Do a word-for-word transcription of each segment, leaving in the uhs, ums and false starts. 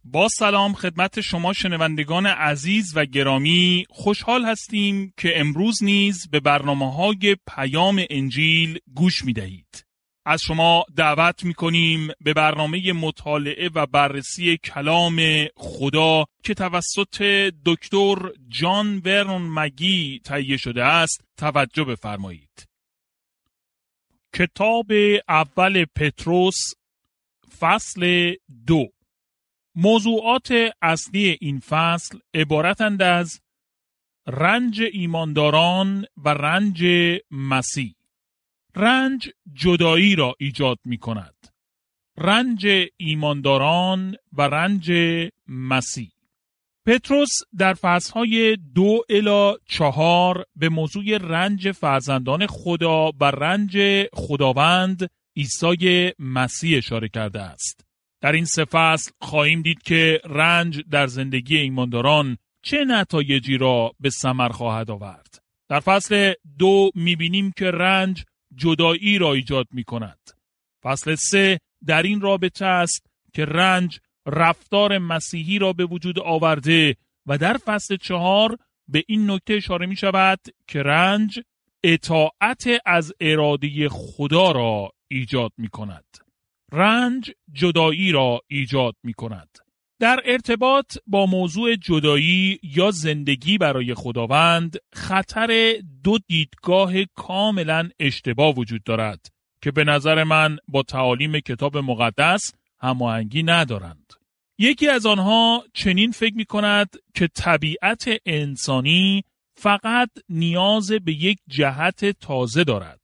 با سلام خدمت شما شنوندگان عزیز و گرامی، خوشحال هستیم که امروز نیز به برنامه‌های پیام انجیل گوش می‌دهید. از شما دعوت می‌کنیم به برنامه مطالعه و بررسی کلام خدا که توسط دکتر جان ورنون مگی تهیه شده است توجه بفرمایید. کتاب اول پتروس فصل دو. موضوعات اصلی این فصل عبارتند از رنج ایمانداران و رنج مسیح. رنج جدایی را ایجاد می کند. رنج ایمانداران و رنج مسیح. پتروس در فصلهای دو الی چهار به موضوع رنج فرزندان خدا و رنج خداوند عیسی مسیح اشاره کرده است. در این سه فصل خواهیم دید که رنج در زندگی ایمانداران چه نتایجی را به ثمر خواهد آورد. در فصل دو می‌بینیم که رنج جدایی را ایجاد می‌کند. فصل سه در این رابطه است که رنج رفتار مسیحی را به وجود آورده و در فصل چهار به این نکته اشاره می‌شود که رنج اطاعت از اراده خدا را ایجاد می‌کند. رنج جدایی را ایجاد می کند. در ارتباط با موضوع جدایی یا زندگی برای خداوند خطر دو دیدگاه کاملا اشتباه وجود دارد که به نظر من با تعالیم کتاب مقدس هماهنگی ندارند. یکی از آنها چنین فکر می کند که طبیعت انسانی فقط نیاز به یک جهت تازه دارد.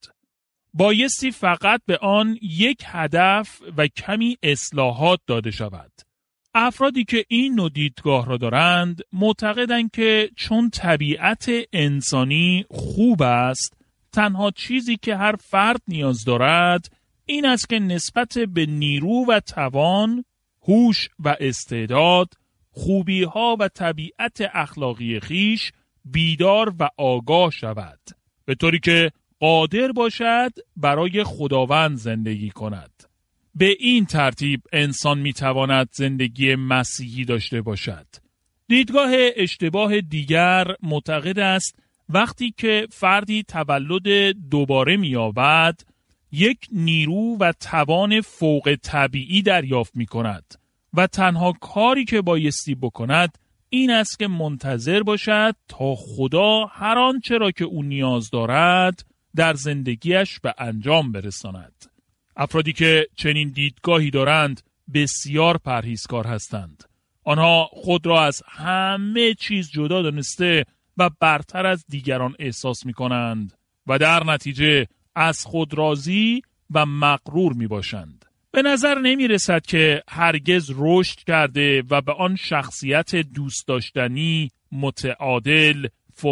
بایستی فقط به آن یک هدف و کمی اصلاحات داده شود. افرادی که این نوع دیدگاه را دارند معتقدند که چون طبیعت انسانی خوب است، تنها چیزی که هر فرد نیاز دارد این است که نسبت به نیرو و توان، هوش و استعداد، خوبی‌ها و طبیعت اخلاقی خیش بیدار و آگاه شود، به طوری که قادر باشد برای خداوند زندگی کند. به این ترتیب انسان میتواند زندگی مسیحی داشته باشد. دیدگاه اشتباه دیگر معتقد است وقتی که فردی تولد دوباره می‌یابد، یک نیرو و توان فوق طبیعی دریافت می‌کند و تنها کاری که بایستی بکند این است که منتظر باشد تا خدا هر آنچه را که او نیاز دارد در زندگیش به انجام برساند. افرادی که چنین دیدگاهی دارند بسیار پرهیزکار هستند. آنها خود را از همه چیز جدا دانسته و برتر از دیگران احساس می کنند و در نتیجه از خود راضی و مغرور می باشند. به نظر نمی رسد که هرگز رشد کرده و به آن شخصیت دوست داشتنی، متعادل،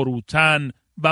فروتن و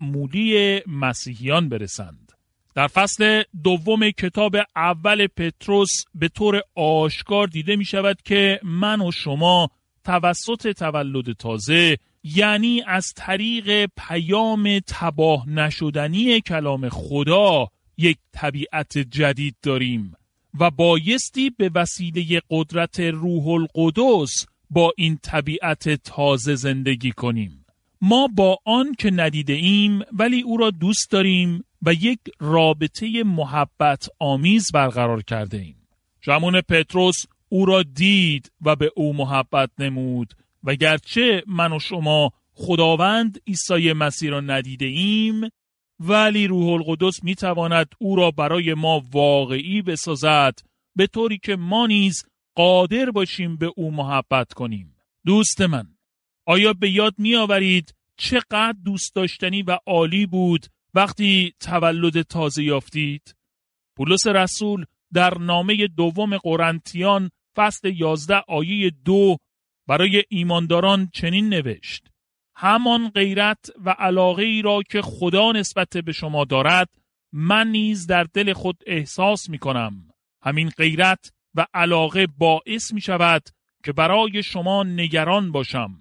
معمولی مسیحیان برسند. در فصل دوم کتاب اول پتروس به طور آشکار دیده می شود که من و شما توسط تولد تازه، یعنی از طریق پیام تباه نشدنی کلام خدا، یک طبیعت جدید داریم و بایستی به وسیله قدرت روح القدس با این طبیعت تازه زندگی کنیم. ما با آن که ندیده ایم ولی او را دوست داریم و یک رابطه محبت آمیز برقرار کرده ایم. شمعون پتروس او را دید و به او محبت نمود و گرچه من و شما خداوند عیسی مسیح را ندیده ایم ولی روح القدس می تواند او را برای ما واقعی بسازد به طوری که ما نیز قادر باشیم به او محبت کنیم. دوست من، آیا به یاد می آورید چقدر دوست داشتنی و عالی بود وقتی تولد تازه یافتید؟ پولس رسول در نامه دوم قرنتیان فصل یازده آیه دو برای ایمانداران چنین نوشت: همان غیرت و علاقه ای را که خدا نسبت به شما دارد من نیز در دل خود احساس می کنم. همین غیرت و علاقه باعث می شود که برای شما نگران باشم.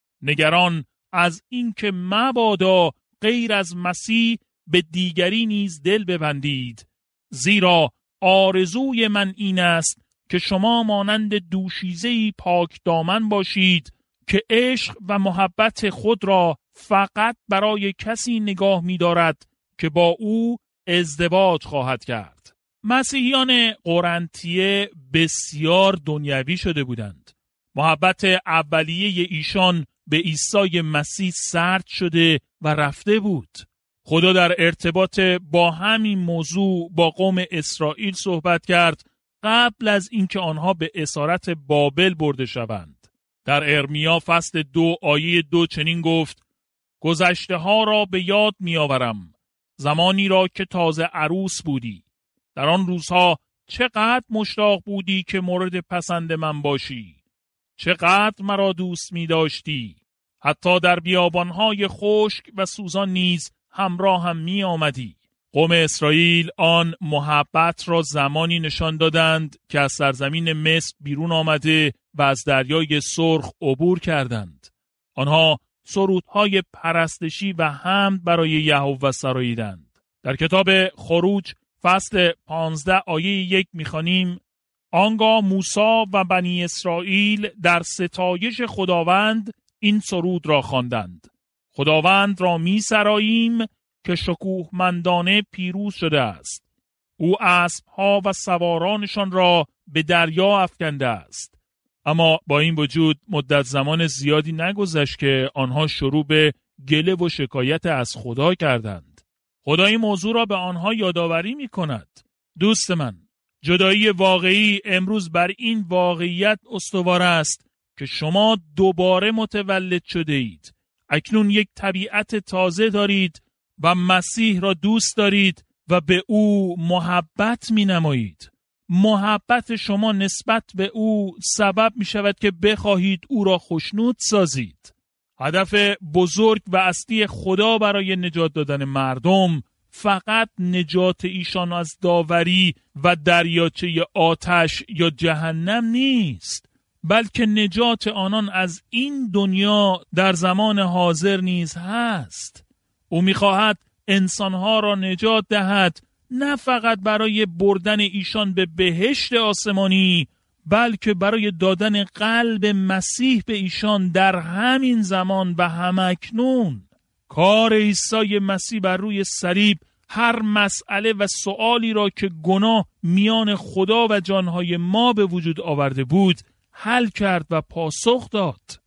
نگران از این که مبادا غیر از مسیح به دیگری نیز دل ببندید، زیرا آرزوی من این است که که شما مانند دوشیزه‌ای پاک دامن باشید که عشق و محبت خود را فقط برای کسی نگاه می‌دارد که با او ازدواج خواهد کرد. مسیحیان قرنطیه بسیار دنیوی شده بودند. محبت اولیه ایشان به عیسی مسیح سرد شده و رفته بود. خدا در ارتباط با همین موضوع با قوم اسرائیل صحبت کرد قبل از اینکه آنها به اسارت بابل برده شوند. در ارمیا فصل دو آیه دو چنین گفت: گذشته ها را به یاد می آورم، زمانی را که تازه عروس بودی. در آن روزها چقدر مشتاق بودی که مورد پسند من باشی. چقدر مرا دوست می داشتی. حتی در بیابانهای خشک و سوزان نیز همراه هم می آمدی. قوم اسرائیل آن محبت را زمانی نشان دادند که از سرزمین مصر بیرون آمده و از دریای سرخ عبور کردند. آنها سرودهای پرستشی و حمد برای یهوه سراییدند. در کتاب خروج فصل پانزده آیه یک می‌خوانیم: آنگاه موسی و بنی اسرائیل در ستایش خداوند این سرود را خواندند: خداوند را می سراییم که شکوهمندانه پیروز شده است. او اسبها و سوارانشان را به دریا افکنده است. اما با این وجود مدت زمان زیادی نگذشت که آنها شروع به گله و شکایت از خدا کردند. خدا این موضوع را به آنها یادآوری می کند. دوست من، جدایی واقعی امروز بر این واقعیت استوار است که شما دوباره متولد شده اید. اکنون یک طبیعت تازه دارید و مسیح را دوست دارید و به او محبت می نمایید. محبت شما نسبت به او سبب می شود که بخواهید او را خوشنود سازید. هدف بزرگ و اصلی خدا برای نجات دادن مردم فقط نجات ایشان از داوری و دریاچه آتش یا جهنم نیست، بلکه نجات آنان از این دنیا در زمان حاضر نیز هست. او می‌خواهد انسانها را نجات دهد، نه فقط برای بردن ایشان به بهشت آسمانی، بلکه برای دادن قلب مسیح به ایشان در همین زمان و همکنون. کار عیسی مسیح بر روی صلیب هر مسئله و سؤالی را که گناه میان خدا و جانهای ما به وجود آورده بود حل کرد و پاسخ داد.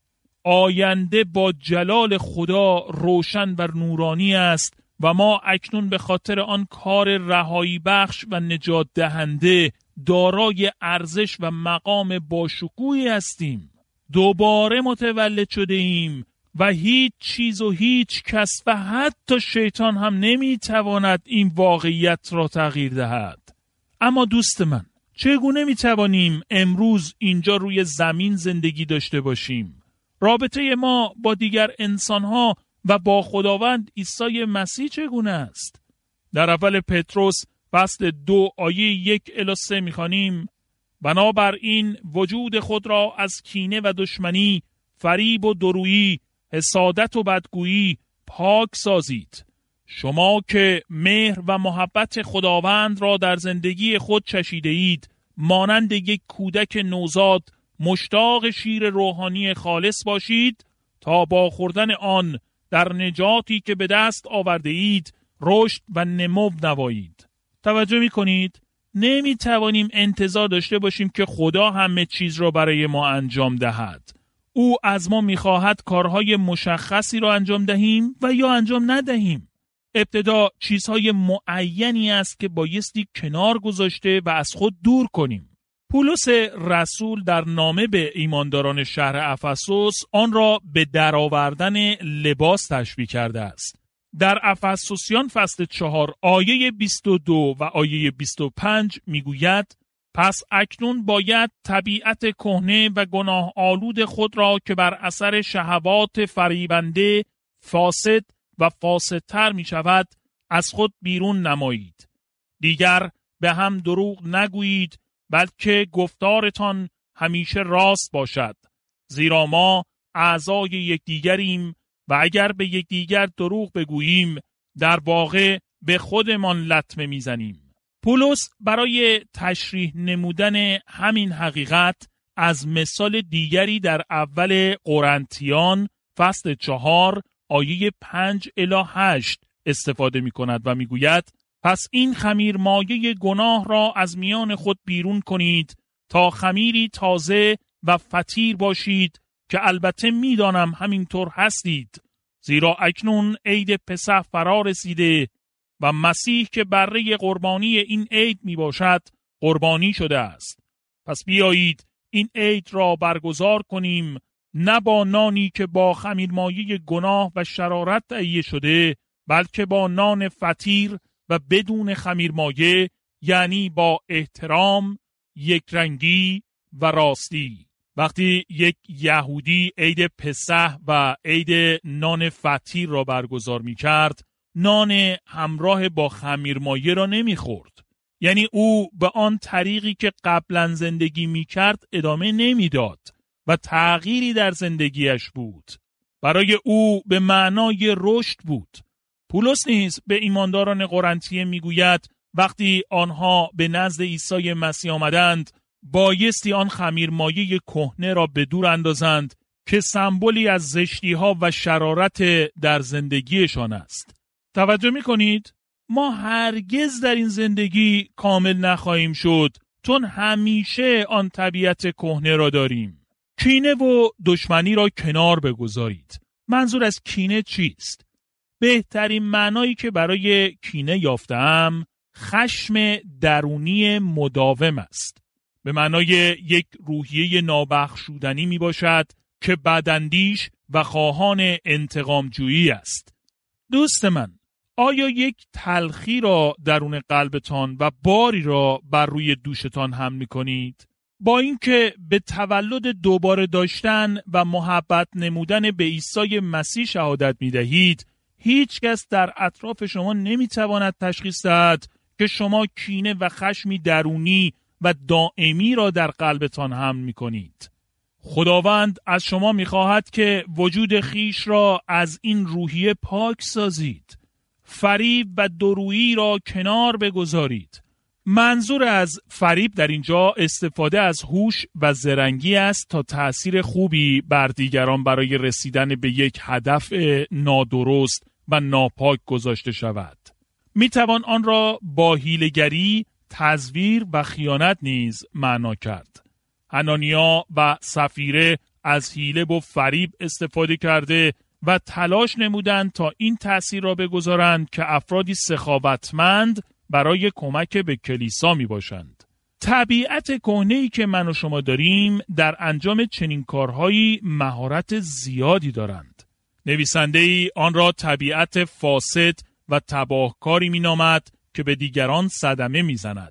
آینده با جلال خدا روشن و نورانی است و ما اکنون به خاطر آن کار رهایی بخش و نجات دهنده دارای ارزش و مقام باشکوهی هستیم. دوباره متولد شده ایم و هیچ چیز و هیچ کس و حتی شیطان هم نمیتواند این واقعیت را تغییر دهد. اما دوست من، چگونه میتوانیم امروز اینجا روی زمین زندگی داشته باشیم؟ رابطه ما با دیگر انسانها و با خداوند عیسی مسیح چگونه است؟ در اول پتروس فصل دو آیه یک الی سه میخوانیم: بنابراین وجود خود را از کینه و دشمنی، فریب و درویی، حسادت و بدگویی پاک سازید. شما که مهر و محبت خداوند را در زندگی خود چشیده اید، مانند یک کودک نوزاد مشتاق شیر روحانی خالص باشید تا با خوردن آن در نجاتی که به دست آورده اید رشد و نمو نمایید. توجه می کنید؟ نمی توانیم انتظار داشته باشیم که خدا همه چیز را برای ما انجام دهد. او از ما می خواهد کارهای مشخصی را انجام دهیم و یا انجام ندهیم. ابتدا چیزهای معینی است که بایستی کنار گذاشته و از خود دور کنیم. پولس رسول در نامه به ایمانداران شهر افسوس آن را به درآوردن لباس تشبیه کرده است. در افسوسیان فصل چهار آیه بیست و دو و آیه بیست و پنج میگوید: پس اکنون باید طبیعت کهنه و گناه آلود خود را که بر اثر شهوات فریبنده فاسد و فاسدتر می شود از خود بیرون نمایید. دیگر به هم دروغ نگویید، بلکه گفتارتان همیشه راست باشد، زیرا ما اعضای یکدیگریم و اگر به یکدیگر دروغ بگوییم در واقع به خودمان لطمه میزنیم. پولس برای تشریح نمودن همین حقیقت از مثال دیگری در اول قرنتیان فصل چهار آیه پنج الی هشت استفاده می کند و می گوید پس این خمیر مایه گناه را از میان خود بیرون کنید تا خمیری تازه و فطیر باشید که البته می دانم همینطور هستید، زیرا اکنون عید پسح فرا رسیده و مسیح که بره قربانی این عید می باشد قربانی شده است. پس بیایید این عید را برگزار کنیم، نه با نانی که با خمیرمایه گناه و شرارت تهیه شده، بلکه با نان فطیر و بدون خمیرمایه، یعنی با احترام، یکرنگی و راستی. وقتی یک یهودی عید پسح و عید نان فطیر را برگزار می کرد، نان همراه با خمیرمایه را نمی خورد. یعنی او به آن طریقی که قبلا زندگی می کرد ادامه نمی داد و تغییری در زندگیش بود. برای او به معنای رشد بود. پولس نیز به ایمانداران قرنتیه می گوید وقتی آنها به نزد عیسی مسیح آمدند، بایستی آن خمیرمایه کهنه را به دور اندازند که سمبولی از زشتی‌ها و شرارت در زندگیشان است. توجه می‌کنید؟ ما هرگز در این زندگی کامل نخواهیم شد، چون همیشه آن طبیعت کهنه را داریم. کینه و دشمنی را کنار بگذارید. منظور از کینه چیست؟ بهترین معنایی که برای کینه یافتم خشم درونی مداوم است. به معنای یک روحیه نابخشودنی می باشد که بداندیش و خواهان انتقام جویی است. دوست من، آیا یک تلخی را درون قلبتان و باری را بر روی دوشتان حمل می کنید؟ با اینکه به تولد دوباره داشتن و محبت نمودن به عیسی مسیح شهادت می دهید، هیچ کس در اطراف شما نمی تواند تشخیص دهد که شما کینه و خشمی درونی و دائمی را در قلبتان حمل می کنید. خداوند از شما می خواهد که وجود خیش را از این روحیه پاک سازید. فریب و درویی را کنار بگذارید. منظور از فریب در اینجا استفاده از هوش و زرنگی است تا تأثیر خوبی بر دیگران برای رسیدن به یک هدف نادرست و ناپاک گذاشته شود. می توان آن را با حیله‌گری، تزویر و خیانت نیز معنا کرد. حنانیا و سفیره از حیله و فریب استفاده کرده و تلاش نمودند تا این تأثیر را بگذارند که افرادی سخاوتمند برای کمک به کلیسا می باشند. طبیعت کهنه‌ای که من و شما داریم در انجام چنین کارهایی مهارت زیادی دارند. نویسنده‌ای آن را طبیعت فاسد و تباهکاری می نامد که به دیگران صدمه می زند.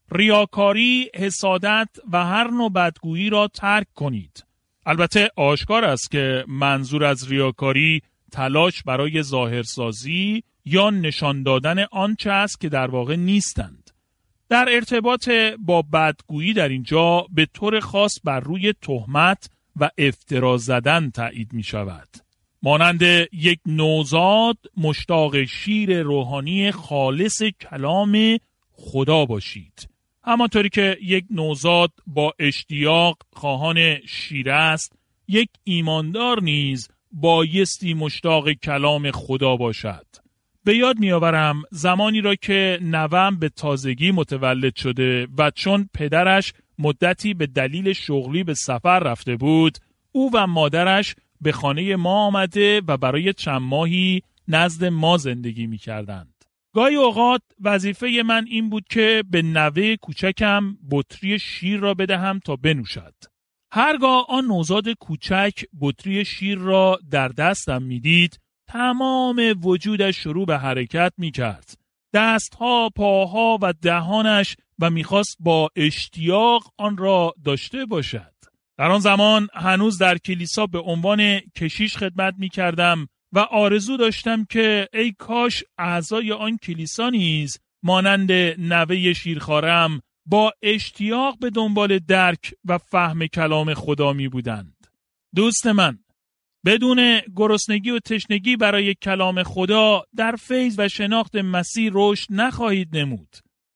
ریاکاری، حسادت و هر نوع بدگویی را ترک کنید. البته آشکار است که منظور از ریاکاری تلاش برای ظاهرسازی یا نشان دادن آنچه است که در واقع نیستند. در ارتباط با بدگویی در اینجا به طور خاص بر روی تهمت و افترا زدن تایید می شود. مانند یک نوزاد مشتاق شیر روحانی خالص کلام خدا باشید. همانطوری که یک نوزاد با اشتیاق خواهان شیر است، یک ایماندار نیز بایستی مشتاق کلام خدا باشد. به یاد می‌آورم زمانی را که نوام به تازگی متولد شده و چون پدرش مدتی به دلیل شغلی به سفر رفته بود، او و مادرش به خانه ما آمده و برای چند ماهی نزد ما زندگی می‌کردند. گاهی اوقات وظیفه من این بود که به نوه کوچکم بطری شیر را بدهم تا بنوشد. هرگاه آن نوزاد کوچک بطری شیر را در دستم میدید، تمام وجودش شروع به حرکت میکرد. دستها، پاها و دهانش و میخواست با اشتیاق آن را داشته باشد. در آن زمان هنوز در کلیسا به عنوان کشیش خدمت میکردم و آرزو داشتم که ای کاش اعضای آن کلیسا نیز مانند نوه شیرخوارم با اشتیاق به دنبال درک و فهم کلام خدا می بودند. دوست من، بدون گرسنگی و تشنگی برای کلام خدا در فیض و شناخت مسیح رشد نخواهید نمود.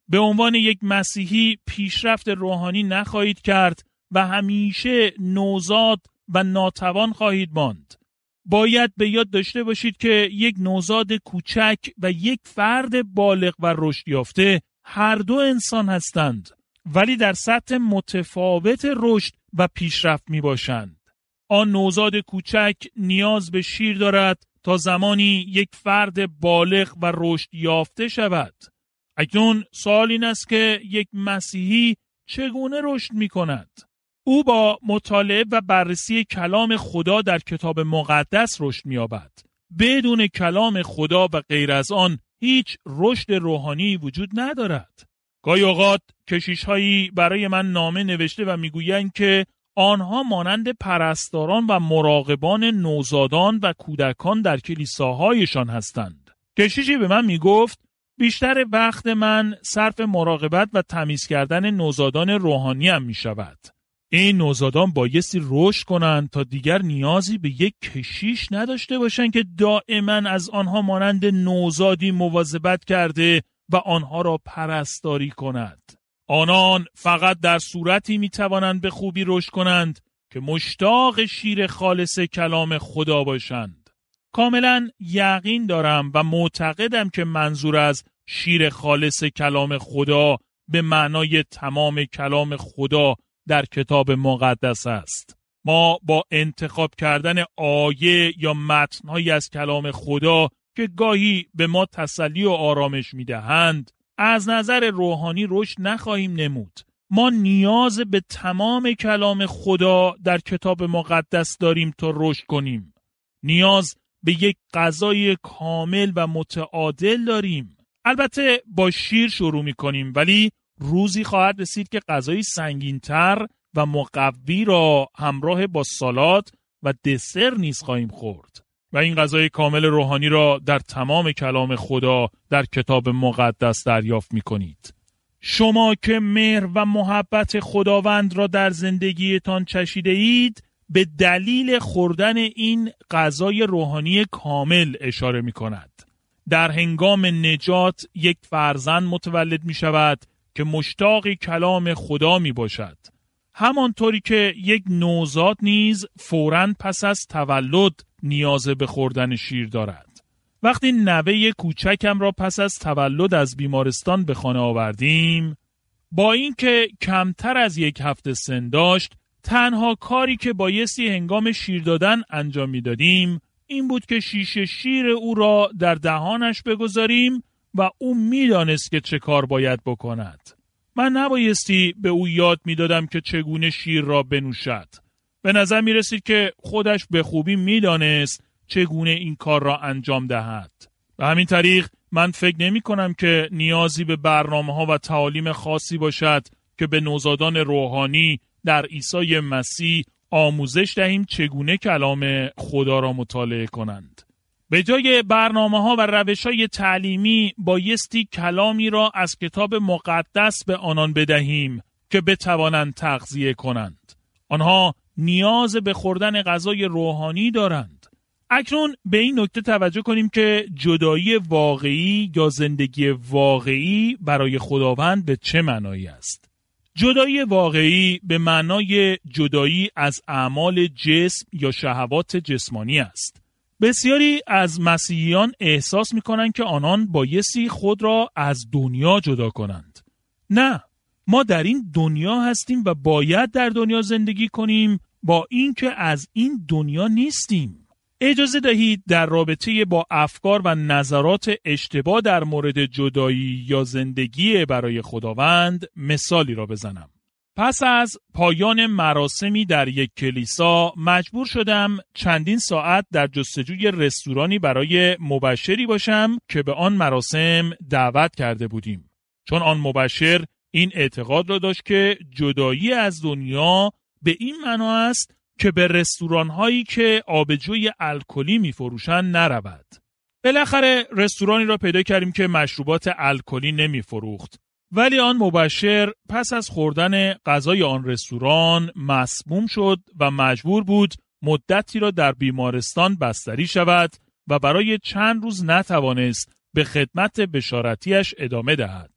به عنوان یک مسیحی پیشرفت روحانی نخواهید کرد و همیشه نوزاد و ناتوان خواهید ماند. باید به یاد داشته باشید که یک نوزاد کوچک و یک فرد بالغ و رشد یافته هر دو انسان هستند، ولی در سطح متفاوت رشد و پیشرفت می باشند. آن نوزاد کوچک نیاز به شیر دارد تا زمانی یک فرد بالغ و رشد یافته شود. اکنون سوال این است که یک مسیحی چگونه رشد می کند؟ او با مطالعه و بررسی کلام خدا در کتاب مقدس رشد می یابد. بدون کلام خدا و غیر از آن هیچ رشد روحانی وجود ندارد. گاهی اوقات کشیش‌هایی برای من نامه نوشته و میگویند که آنها مانند پرستاران و مراقبان نوزادان و کودکان در کلیساهایشان هستند. کشیشی به من میگفت بیشتر وقت من صرف مراقبت و تمیز کردن نوزادان روحانی هم می شود. این نوزادان بایستی رشد کنند تا دیگر نیازی به یک کشیش نداشته باشند که دائما از آنها مانند نوزادی مواظبت کرده و آنها را پرستاری کند. آنان فقط در صورتی می توانند به خوبی رشد کنند که مشتاق شیر خالص کلام خدا باشند. کاملا یقین دارم و معتقدم که منظور از شیر خالص کلام خدا به معنای تمام کلام خدا در کتاب مقدس است. ما با انتخاب کردن آیه یا متن‌هایی از کلام خدا که گاهی به ما تسلی و آرامش می‌دهند، از نظر روحانی رشد نخواهیم نمود. ما نیاز به تمام کلام خدا در کتاب مقدس داریم تا رشد کنیم. نیاز به یک غذای کامل و متعادل داریم. البته با شیر شروع می‌کنیم، ولی روزی خواهد رسید که غذای سنگین‌تر و مقوی را همراه با سالاد و دسر نیز خواهیم خورد. و این غذای کامل روحانی را در تمام کلام خدا در کتاب مقدس دریافت می‌کنید. شما که مهر و محبت خداوند را در زندگیتان چشیده اید، به دلیل خوردن این غذای روحانی کامل اشاره می‌کند. در هنگام نجات یک فرزند متولد می‌شود که مشتاق کلام خدا میباشد. همانطوری که یک نوزاد نیز فوراً پس از تولد نیاز به خوردن شیر دارد. وقتی نوه کوچکم را پس از تولد از بیمارستان به خانه آوردیم، با اینکه کمتر از یک هفته سن داشت، تنها کاری که بایستی هنگام شیر دادن انجام میدادیم این بود که شیشه شیر او را در دهانش بگذاریم و او میدانست که چه کار باید بکند. من نبایستی به او یاد میدادم که چگونه شیر را بنوشد. به نظر می رسید که خودش به خوبی میدانست چگونه این کار را انجام دهد. به همین طریق من فکر نمی کنم که نیازی به برنامه ها و تعالیم خاصی باشد که به نوزادان روحانی در عیسی مسیح آموزش دهیم چگونه کلام خدا را مطالعه کنند. به جای برنامه ها و روش های تعلیمی بایستی کلامی را از کتاب مقدس به آنان بدهیم که بتوانند تغذیه کنند. آنها نیاز به خوردن غذای روحانی دارند. اکنون به این نکته توجه کنیم که جدایی واقعی یا زندگی واقعی برای خداوند به چه معنایی است. جدایی واقعی به معنای جدایی از اعمال جسم یا شهوات جسمانی است. بسیاری از مسیحیان احساس می‌کنند که آنان بایستی خود را از دنیا جدا کنند. نه، ما در این دنیا هستیم و باید در دنیا زندگی کنیم، با اینکه از این دنیا نیستیم. اجازه دهید در رابطه با افکار و نظرات اشتباه در مورد جدایی یا زندگی برای خداوند مثالی را بزنم. پس از پایان مراسمی در یک کلیسا مجبور شدم چندین ساعت در جستجوی رستورانی برای مبشری باشم که به آن مراسم دعوت کرده بودیم. چون آن مبشر این اعتقاد را داشت که جدایی از دنیا به این معنا است که به رستوران هایی که آبجوی الکلی می فروشن نرود. بالاخره رستورانی را پیدا کردیم که مشروبات الکلی نمی فروخت. ولی آن مبشر پس از خوردن غذای آن رستوران مسموم شد و مجبور بود مدتی را در بیمارستان بستری شود و برای چند روز نتوانست به خدمت بشارتیش ادامه دهد.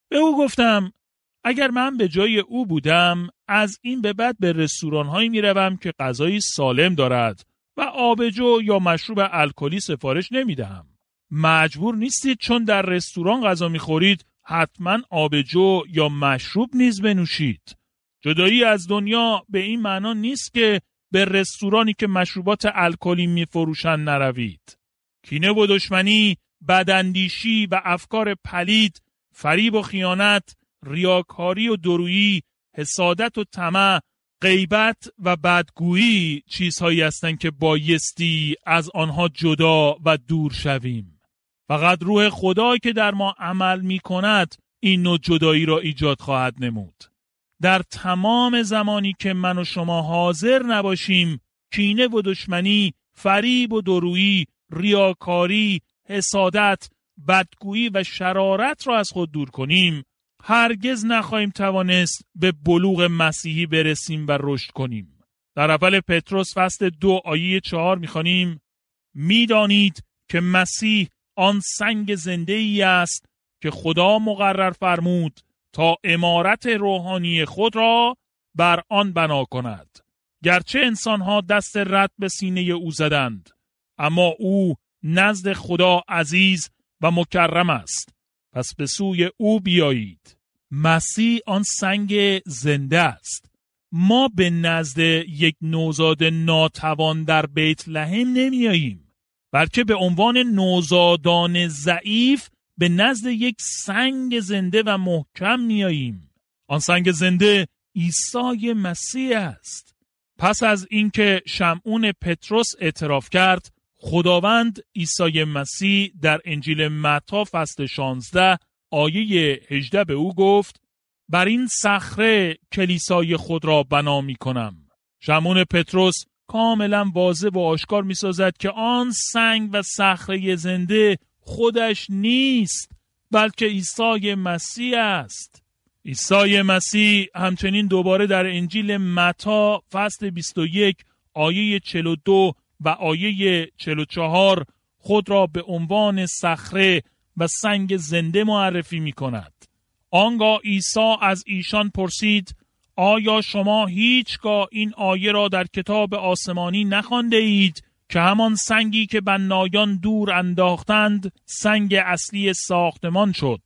به او گفتم اگر من به جای او بودم از این به بعد به رستوران هایی می روم که غذای سالم دارد و آبجو یا مشروب الکلی سفارش نمی دهم. مجبور نیستید چون در رستوران غذا می خورید حتما آبجو یا مشروب نیز بنوشید. جدایی از دنیا به این معنا نیست که به رستورانی که مشروبات الکلی می فروشند نروید. کینه و دشمنی، بداندیشی و افکار پلید، فریب و خیانت، ریاکاری و درویی، حسادت و طمع، غیبت و بدگویی چیزهایی هستند که بایستی از آنها جدا و دور شویم. فقط روح خدا که در ما عمل می کند این نوع جدایی را ایجاد خواهد نمود. در تمام زمانی که من و شما حاضر نباشیم کینه و دشمنی، فریب و درویی، ریاکاری، حسادت، بدگویی و شرارت را از خود دور کنیم، هرگز نخواهیم توانست به بلوغ مسیحی برسیم و رشد کنیم. در اول پتروس فصل دو آیه چهار می‌خوانیم: می‌دانید که مسیح آن سنگ زنده ای است که خدا مقرر فرمود تا عمارت روحانی خود را بر آن بنا کند. گرچه انسان‌ها دست رد به سینه او زدند، اما او نزد خدا عزیز و مکرم است. پس به سوی او بیایید. مسیح آن سنگ زنده است. ما به نزد یک نوزاد ناتوان در بیت لحم نمیاییم، بلکه به عنوان نوزادان ضعیف به نزد یک سنگ زنده و محکم میاییم. آن سنگ زنده عیسی مسیح است. پس از اینکه شمعون پتروس اعتراف کرد، خداوند عیسی مسیح در انجیل متی فصل شانزده آیه هجده به او گفت: بر این صخره کلیسای خود را بنا می کنم. شمعون پتروس کاملا واضح و آشکار می سازد که آن سنگ و صخره زنده خودش نیست، بلکه عیسی مسیح است. عیسی مسیح همچنین دوباره در انجیل متی فصل بیست و یک آیه چهل و دو و آیه چهل و چهار خود را به عنوان صخره و سنگ زنده معرفی می کند. آنگاه عیسی از ایشان پرسید: آیا شما هیچگاه این آیه را در کتاب آسمانی نخوانده اید که همان سنگی که بنایان دور انداختند سنگ اصلی ساختمان شد؟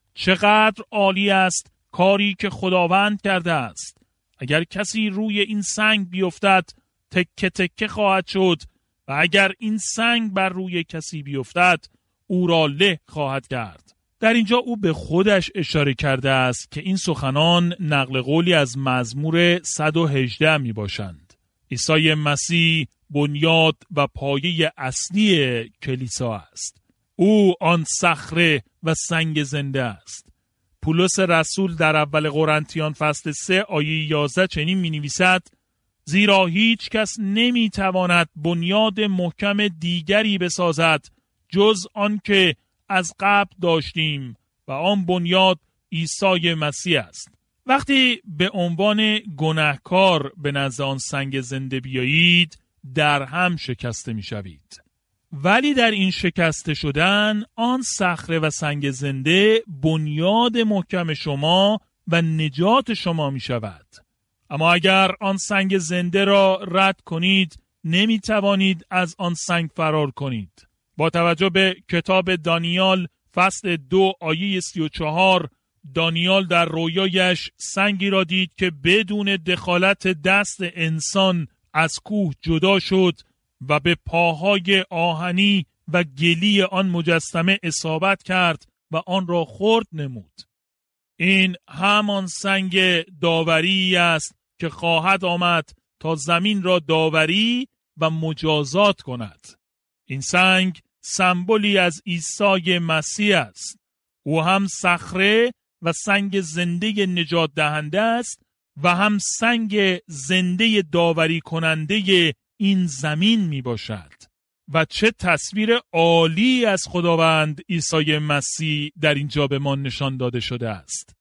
چقدر عالی است کاری که خداوند کرده است. اگر کسی روی این سنگ بیفتد تکه تکه خواهد شد و اگر این سنگ بر روی کسی بیفتد او را له خواهد کرد. در اینجا او به خودش اشاره کرده است که این سخنان نقل قولی از مزمور صد و هجده می باشند. عیسی مسیح بنیاد و پایه اصلی کلیسا است. او آن صخره و سنگ زنده است. پولس رسول در اول قرنتیان فصل سه آیه یازده چنین می نویسد: زیرا هیچ کس نمی تواند بنیاد محکم دیگری بسازد جز آن که از قبل داشتیم و آن بنیاد عیسی مسیح است. وقتی به عنوان گناهکار به نزد آن سنگ زنده بیایید در هم شکسته می شوید. ولی در این شکسته شدن آن صخره و سنگ زنده بنیاد محکم شما و نجات شما می شود. اما اگر آن سنگ زنده را رد کنید نمی توانید از آن سنگ فرار کنید. با توجه به کتاب دانیال فصل دو آیه سی و چهار، دانیال در رویایش سنگی را دید که بدون دخالت دست انسان از کوه جدا شد و به پاهای آهنی و گلی آن مجسمه اصابت کرد و آن را خرد نمود. این همان سنگ داوری است که خواهد آمد تا زمین را داوری و مجازات کند. این سنگ سمبولی از عیسی مسیح است. او هم صخره و سنگ زنده نجات دهنده است و هم سنگ زنده داوری کننده این زمین می باشد. و چه تصویر عالی از خداوند عیسی مسیح در اینجا به ما نشان داده شده است.